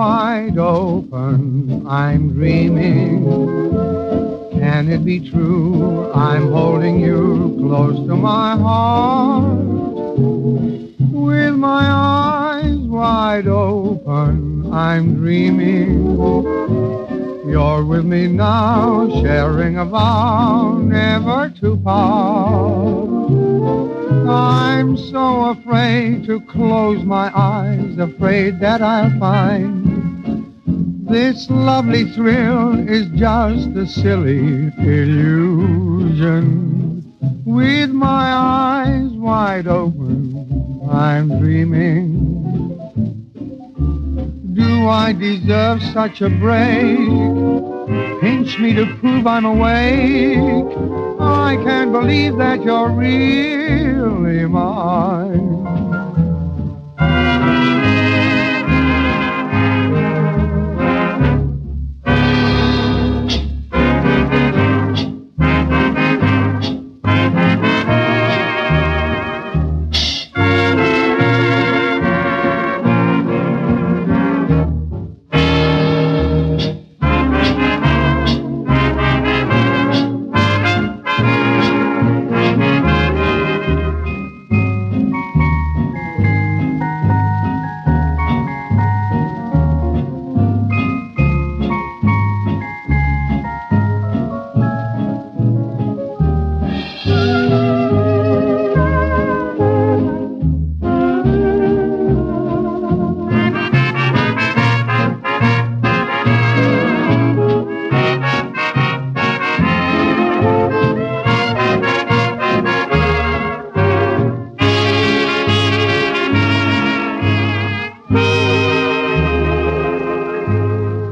wide open, I'm dreaming. Can it be true? I'm holding you close to my heart. With my eyes wide open, I'm dreaming. You're with me now, sharing a vow never to part. I'm so afraid to close my eyes, afraid that I'll find this lovely thrill is just a silly illusion. With my eyes wide open, I'm dreaming. Do I deserve such a break? Pinch me to prove I'm awake. I can't believe that you're really mine.